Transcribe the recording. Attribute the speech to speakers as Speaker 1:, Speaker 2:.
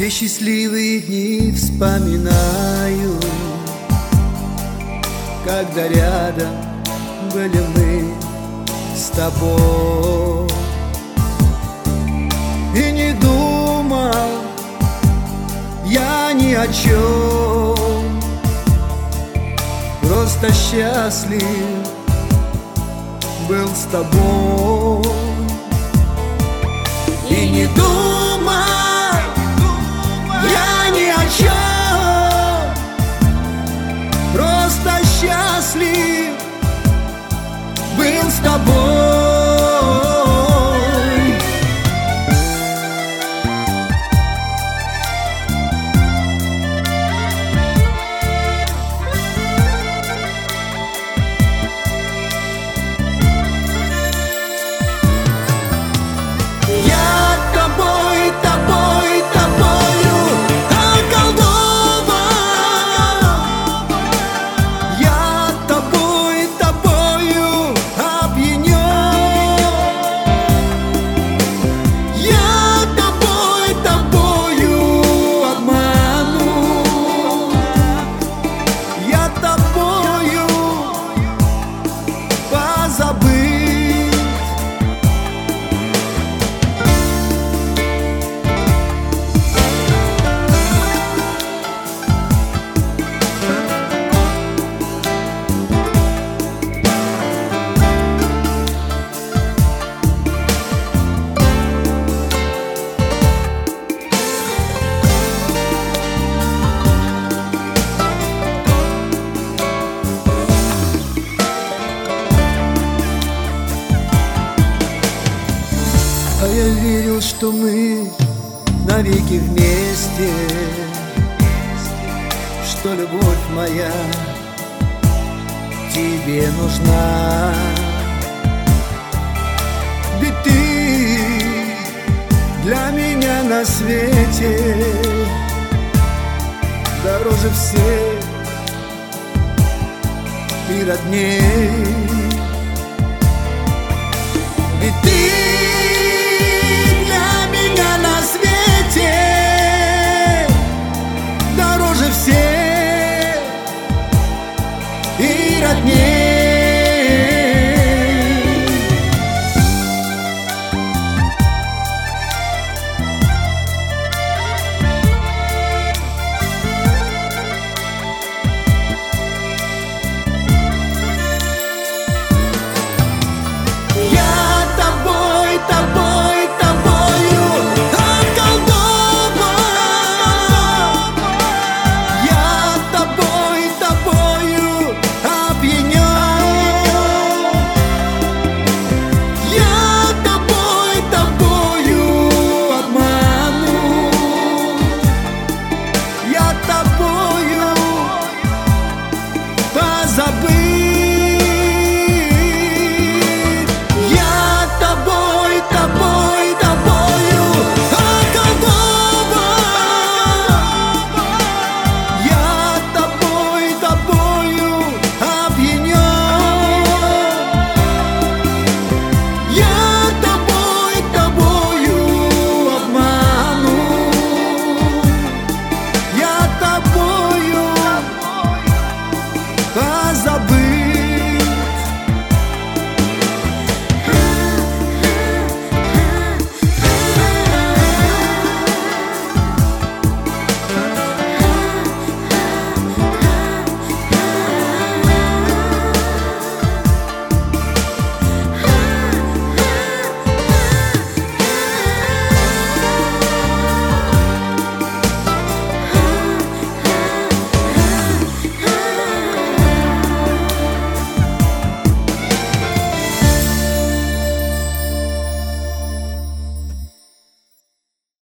Speaker 1: Те счастливые дни вспоминаю, когда рядом были мы с тобой. И не думал я ни о чем, просто счастлив был с тобой. И не думал я ни о чем, просто счастлив был с тобой. А я верил, что мы навеки вместе, что любовь моя тебе нужна. Ведь ты для меня на свете дороже всех и родней. Ведь ты